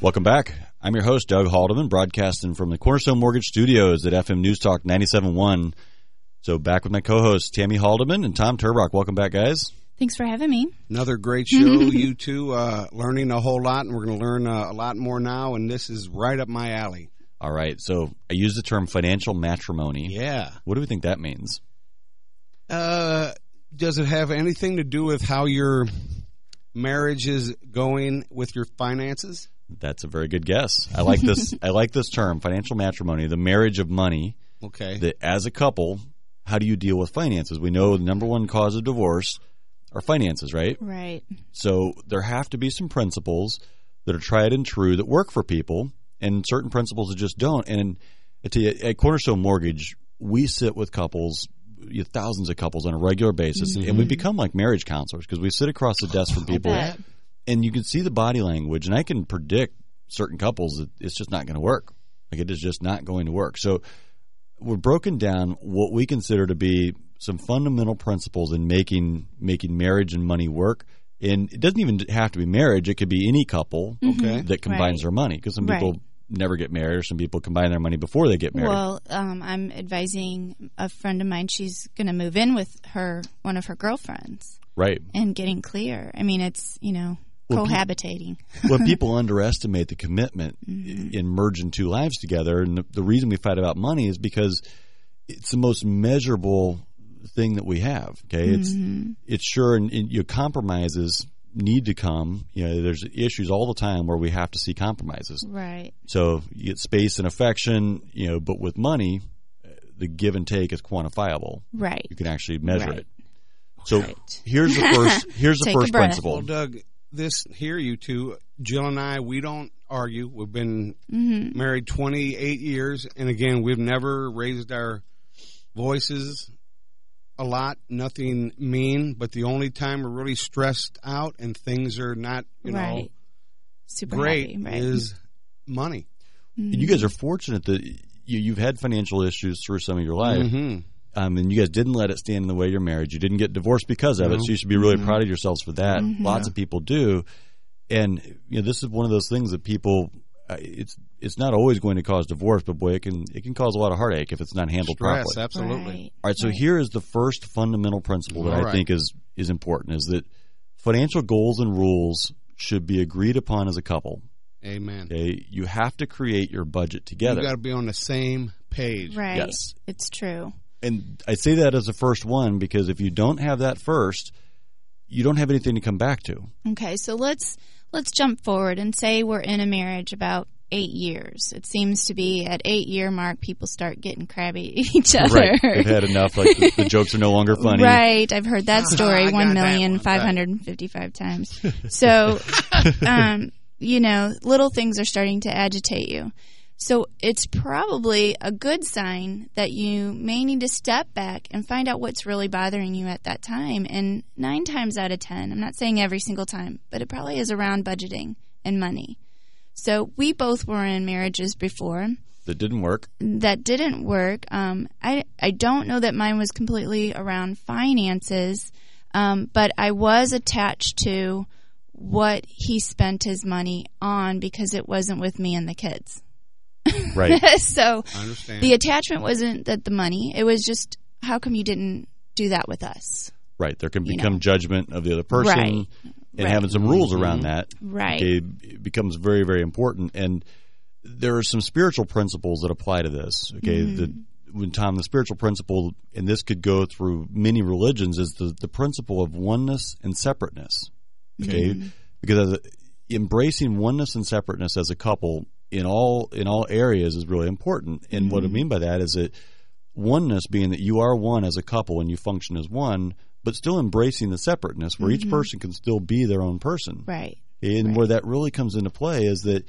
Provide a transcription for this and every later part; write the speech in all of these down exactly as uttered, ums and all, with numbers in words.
Welcome back. I'm your host, Doug Haldeman, broadcasting from the Cornerstone Mortgage Studios at F M News Talk ninety-seven point one. So back with my co-hosts, Tammy Haldeman and Tom Turbach. Welcome back, guys. Thanks for having me. Another great show, you two. Uh, learning a whole lot, and we're going to learn uh, a lot more now, and this is right up my alley. All right. So I use the term financial matrimony. Yeah. What do we think that means? Uh, does it have anything to do with how your marriage is going with your finances? That's a very good guess. I like this. I like this term, financial matrimony, the marriage of money. Okay. That as a couple, how do you deal with finances? We know the number one cause of divorce are finances, right? Right. So there have to be some principles that are tried and true that work for people, and certain principles that just don't. And I tell you, at Cornerstone Mortgage, we sit with couples, you know, thousands of couples on a regular basis, mm-hmm. and we become like marriage counselors because we sit across the desk from people, and you can see the body language, and I can predict certain couples that it's just not going to work. Like it is just not going to work. So we're broken down what we consider to be some fundamental principles in making making marriage and money work. And it doesn't even have to be marriage. It could be any couple okay. that combines right. their money, because some people right. never get married, or some people combine their money before they get married. Well, um, I'm advising a friend of mine. She's going to move in with her one of her girlfriends. Right. And getting clear. I mean, it's, you know, well, cohabitating. When people underestimate the commitment mm-hmm. in merging two lives together, and the, the reason we fight about money is because it's the most measurable thing that we have. Okay, mm-hmm. it's it's sure, and, and your compromises need to come. You know, there's issues all the time where we have to see compromises. Right. So you get space and affection, you know, but with money, the give and take is quantifiable. Right. You can actually measure right. it. So right. here's the first. Here's the first principle. Well, Doug, this here, you two, Jill and I, we don't argue. We've been mm-hmm. married twenty-eight years, and again, we've never raised our voices a lot, nothing mean, but the only time we're really stressed out and things are not, you right. know, super great happy, right. is money. Mm-hmm. And you guys are fortunate that you, you've had financial issues through some of your life. Mm-hmm. Um, and you guys didn't let it stand in the way of your marriage. You didn't get divorced because of no. it, so you should be really mm-hmm. proud of yourselves for that. Mm-hmm. Lots yeah. of people do. And you know, this is one of those things that people uh, – it's it's not always going to cause divorce, but, boy, it can it can cause a lot of heartache if it's not handled Stress, properly. absolutely. Right. All right, so right. here is the first fundamental principle that All I right. think is, is important, is that financial goals and rules should be agreed upon as a couple. Amen. Okay? You have to create your budget together. You've got to be on the same page. Right. Yes. It's true. And I say that as the first one because if you don't have that first, you don't have anything to come back to. Okay, so let's let's jump forward and say we're in a marriage about eight years. It seems to be at eight year mark, people start getting crabby at each other. Right. They've had enough. Like the, the jokes are no longer funny. Right. I've heard that story I got one that million one. five hundred and fifty five times. So, um, you know, little things are starting to agitate you. So it's probably a good sign that you may need to step back and find out what's really bothering you at that time. And nine times out of ten, I'm not saying every single time, but it probably is around budgeting and money. So we both were in marriages before That didn't work. that didn't work. Um, I I don't know that mine was completely around finances, um, but I was attached to what he spent his money on because it wasn't with me and the kids. Right. So I understand. the attachment wasn't that the money. It was just, how come you didn't do that with us? Right. There can You become know. judgment of the other person. Right. And Right. having some rules Mm-hmm. around that Right. okay, it becomes very, very important. And there are some spiritual principles that apply to this. Okay, Mm-hmm. the, when Tom, the spiritual principle, and this could go through many religions, is the, the principle of oneness and separateness. Okay, Mm-hmm. because as a, embracing oneness and separateness as a couple in all in all areas is really important. And what I mean by that is that oneness being that you are one as a couple and you function as one, but still embracing the separateness where each person can still be their own person. Right. And Right. where that really comes into play is that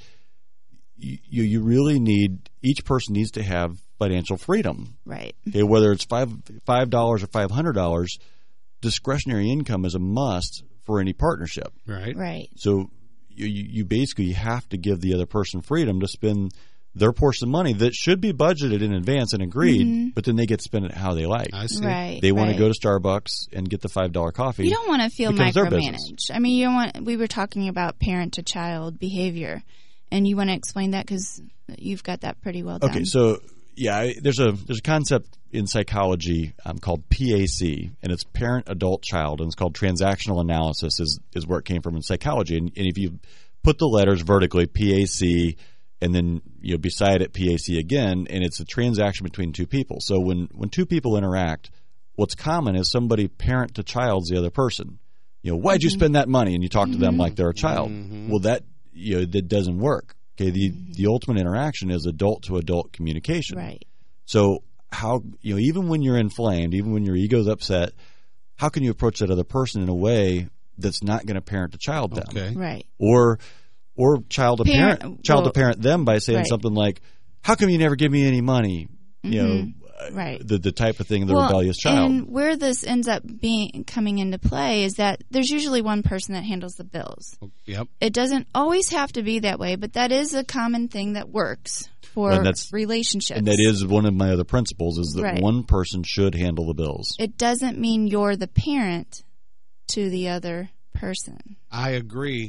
you you really need, each person needs to have financial freedom. Right. Okay, whether it's five five dollars or five hundred dollars, discretionary income is a must for any partnership. Right. Right. So you you basically have to give the other person freedom to spend their portion of money that should be budgeted in advance and agreed, Mm-hmm. but then they get to spend it how they like. I see. Right. They want right. to go to Starbucks and get the five dollar coffee. You don't want to feel becomes their business. micromanaged. I mean, you don't want. We were talking about parent to child behavior, And you want to explain that because you've got that pretty well done. Okay, so yeah, I- there's a there's a concept in psychology um, called P A C, and it's parent, adult, child, and it's called transactional analysis. is is where it came from in psychology. And, and if you put the letters vertically, P A C, and then you know beside it P A C again, and it's a transaction between two people. So when when two people interact, what's common is somebody parent to child's the other person. You know, why'd you spend that money? And you talk to them like they're a child. Mm-hmm. Well, that you know that doesn't work. Okay, the the ultimate interaction is adult to adult communication. Right. So how you know even when you're inflamed, even when your ego's upset, how can you approach that other person in a way that's not going to parent to child them, Okay. Right. or or child to parent, Parent- child well, to parent them by saying right. something like, "How come you never give me any money?" You know, uh, Right. the the type of thing, the Well, rebellious child. And where this ends up being coming into play is that there's usually one person that handles the bills. Yep. It doesn't always have to be that way, but that is a common thing that works for And that's- relationships. And that is one of my other principles: is that Right. one person should handle the bills. It doesn't mean you're the parent to the other person. I agree.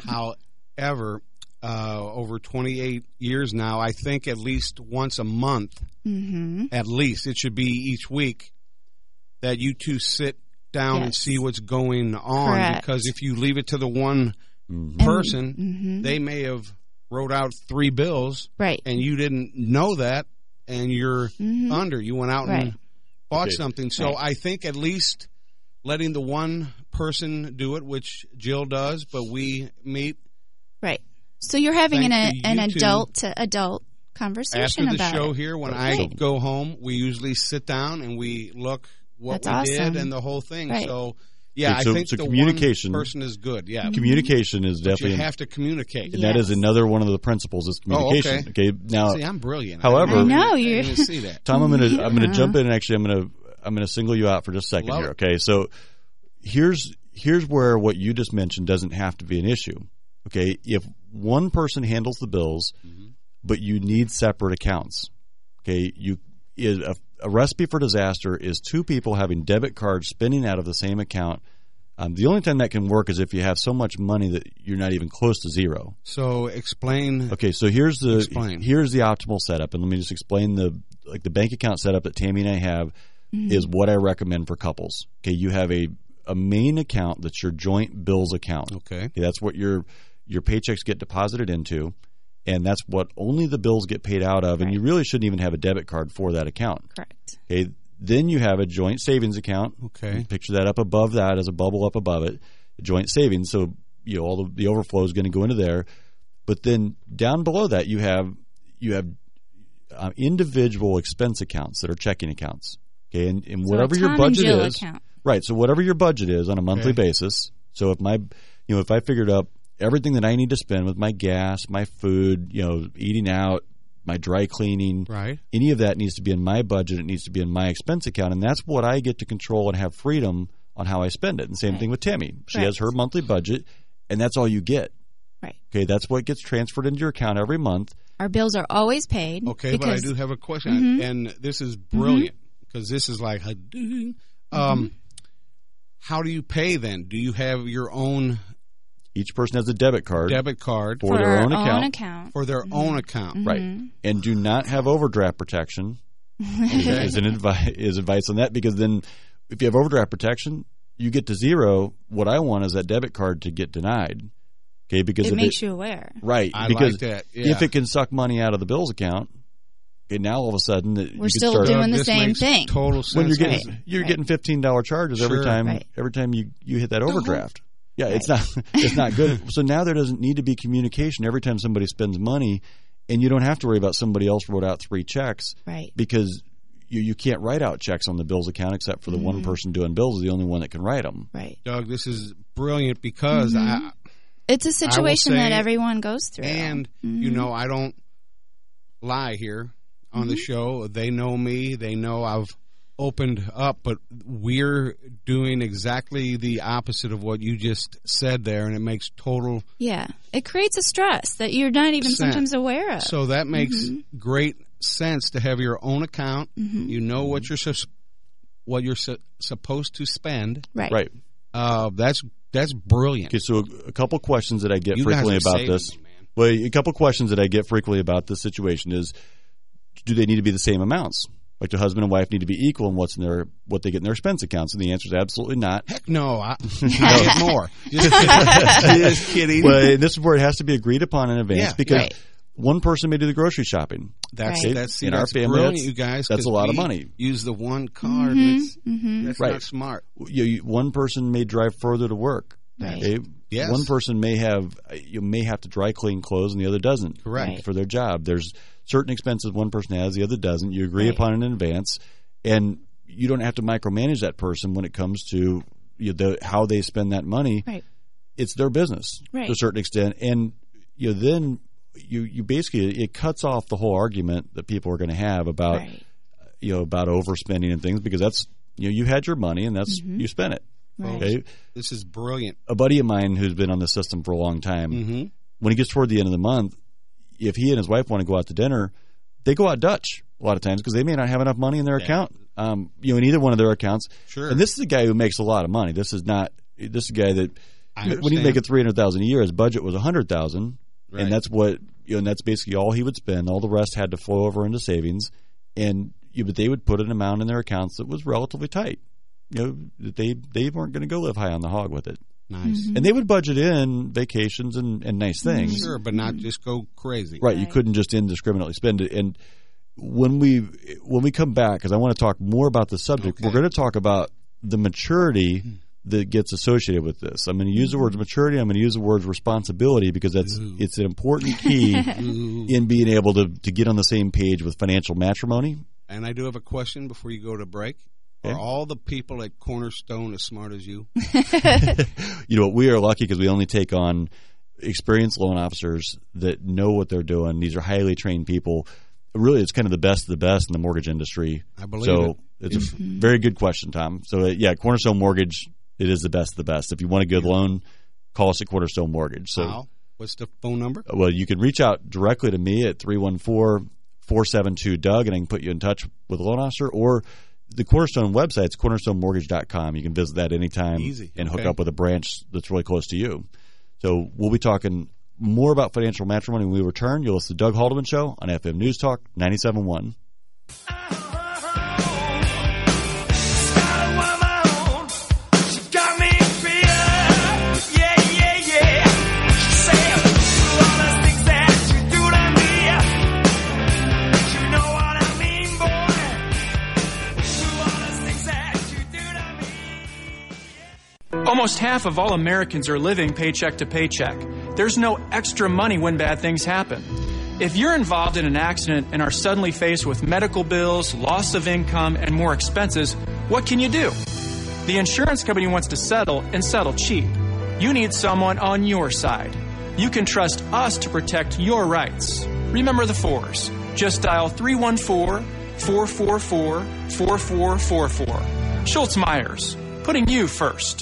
However, uh, over twenty-eight years now, I think at least once a month, Mm-hmm. at least, it should be each week, that you two sit down and Yes. see what's going on. Correct. Because if you leave it to the one Mhm. person, Mm-hmm. they may have wrote out three bills, Right. and you didn't know that, and you're Mhm. under. You went out Right. and bought Okay. something. So Right. I think at least letting the one person do it, which Jill does, but we meet Right. So you're having an, Thank you, an you two. adult to adult conversation after the about show it. here. When Right. I go home, we usually sit down and we look what That's we awesome. did and the whole thing. Right. So yeah, Okay, so- I think so the communication- one person is good. Yeah, Communication is but definitely you have to communicate. and that is Yes. another one of the principles is communication. Oh, okay. Now, See, I'm brilliant. However- I, I know, I you're- didn't see that. Tom, I'm gonna I'm gonna Yeah. jump in and actually I'm gonna I'm gonna single you out for just a second Love here. it. Okay, so here's here's where what you just mentioned doesn't have to be an issue. Okay, if one person handles the bills, Mm-hmm. but you need separate accounts. Okay, you is a, a recipe for disaster is two people having debit cards spending out of the same account. Um, the only time that can work is if you have so much money that you're not even close to zero. So explain. Okay, so here's the Explain. here's the optimal setup, and let me just explain the like the bank account setup that Tammy and I have is what I recommend for couples. Okay, you have a a main account that's your joint bills account. Okay. Okay, that's what your your paychecks get deposited into, and that's what only the bills get paid out of, and Right. you really shouldn't even have a debit card for that account. Correct. Okay, then you have a joint savings account. Okay. Picture that up above that as a bubble up above it, joint savings. So you know all the, the overflow is going to go into there, but then down below that you have you have uh, individual expense accounts that are checking accounts. Okay, and, and So whatever a your Tom budget and Jill is, account. right? So whatever your budget is on a monthly Okay. basis. So if my you know if I figured up everything that I need to spend with my gas, my food, you know, eating out, my dry cleaning, Right. any of that needs to be in my budget. It needs to be in my expense account, and that's what I get to control and have freedom on how I spend it. And same Right. thing with Tammy. She Correct. has her monthly budget, and that's all you get. Right. Okay, that's what gets transferred into your account every month. Our bills are always paid. Okay, but I because- do have a question, Mhm. and this is brilliant because this is like, um, Mm-hmm. how do you pay then? Do you have your own Each person has a debit card debit card for, their our own account, account. for their own account? right? And do not have overdraft protection. Okay. is an advice is advice on that, because then if you have overdraft protection, you get to zero. What I want is that debit card to get denied. Okay, because It if makes it, you aware. right I because like that. Yeah. if it can suck money out of the bills account, okay, now all of a sudden that We're you still can start, doing the This same makes thing. Total sense. when you're getting Right. you're Right. getting fifteen dollar charges every Sure. time Right. every time you, you hit that whole- overdraft. Yeah, it's not it's not good. So now there doesn't need to be communication every time somebody spends money, and you don't have to worry about somebody else wrote out three checks Right. because you you can't write out checks on the bills account except for the Mm-hmm. one person doing bills is the only one that can write them. Right. Doug, this is brilliant because Mm-hmm. I, It's a situation say- that everyone goes through. and Mm-hmm. you know, I don't lie here on the show. They know me. They know I've opened up, but we're doing exactly the opposite of what you just said there, and it makes total Yeah. It creates a stress that you're not even sense. sometimes aware of. So that makes Mm-hmm. great sense to have your own account. You know what you're sus- what you're su- supposed to spend. right. Right. Uh, that's that's brilliant. Okay, so a, a couple questions that I get You guys frequently are about saving this. me, man. Well, a couple questions that I get frequently about this situation is, do they need to be the same amounts? Like, do husband and wife need to be equal in what's in their what they get in their expense accounts? And the answer is absolutely not. Heck no, I, I get more. Just kidding. Just kidding. Well, this is where it has to be agreed upon in advance Yeah, because right. one person may do the grocery shopping. That's Right. that's see, In our that's family, brilliant, that's- you guys. that's 'cause a lot of we money. Use the one card. Mhm, That's, mhm. that's Right. not smart. You, you, one person may drive further to work. Right. Okay? Yes. One person may have you may have to dry clean clothes and the other doesn't. Correct. Right. For their job, there's certain expenses one person has, the other doesn't. You agree Right. upon it in advance, and you don't have to micromanage that person when it comes to you know, the, how they spend that money. Right. It's their business Right. to a certain extent, and you know, then you you basically it cuts off the whole argument that people are going to have about Right. you know about overspending and things because that's you know you had your money and that's Mhm. you spent it. Right. Okay, This is brilliant. a buddy of mine who's been on the system for a long time. Mm-hmm. When he gets toward the end of the month, if he and his wife want to go out to dinner, they go out Dutch a lot of times because they may not have enough money in their Yeah. account. Um, you know, in either one of their accounts. Sure. And this is a guy who makes a lot of money. This is not. This is a guy that I when he's understand. making three hundred thousand a year, his budget was a hundred thousand, Right. and that's what you know. And that's basically all he would spend. All the rest had to flow over into savings, and you, but they would put an amount in their accounts that was relatively tight. You know, that they they weren't going to go live high on the hog with it. Nice. And they would budget in vacations and, and nice things. Sure, but not just go crazy. Right, you Right. couldn't just indiscriminately spend it. And when we when we come back, because I want to talk more about the subject, Okay. we're going to talk about the maturity that gets associated with this. I'm going to use the words maturity. I'm going to use the words responsibility because that's Ooh. it's an important key Ooh. in being able to to get on the same page with financial matrimony. And I do have a question before you go to break. Okay. Are all the people at Cornerstone as smart as you? You know, we are lucky because we only take on experienced loan officers that know what they're doing. These are highly trained people. Really, it's kind of the best of the best in the mortgage industry. I believe so it. it's a very good question, Tom. So, uh, yeah, Cornerstone Mortgage, it is the best of the best. If you want a good loan, call us at Cornerstone Mortgage. So, How? What's the phone number? well, you can reach out directly to me at three one four, four seven two, D U G, and I can put you in touch with a loan officer. Or the Cornerstone website is cornerstone mortgage dot com. You can visit that anytime Easy. and hook Okay. up with a branch that's really close to you. So we'll be talking more about financial matrimony when we return. You'll listen to Doug Haldeman Show on F M News Talk ninety-seven point one. Almost half of all Americans are living paycheck to paycheck. There's no extra money when bad things happen. If you're involved in an accident and are suddenly faced with medical bills, loss of income, and more expenses, what can you do? The insurance company wants to settle and settle cheap. You need someone on your side. You can trust us to protect your rights. Remember the fours. Just dial three one four, four four four, four four four four. Schultz Myers, putting you first.